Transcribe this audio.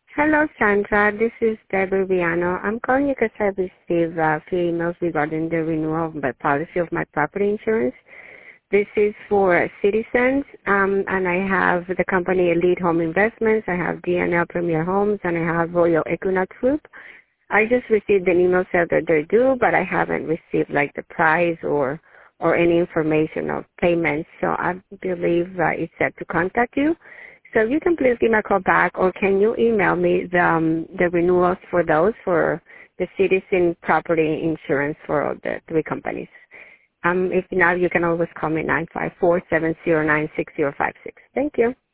Hello, Sandra. This is Deborah Viano. I'm calling you because I received a few emails regarding the renewal of my policy of my property insurance. This is for citizens, and I have the company Elite Home Investments. I have DNL Premier Homes, and I have Royal Equinox Group. I just received an email saying that they're due, but I haven't received like the price or any information of payments. So I believe it's set to contact you. So you can please give me a call back, or can you email me the renewals for those for the citizen property insurance for all the three companies. If not, you can always call me 954-709-6056. Thank you.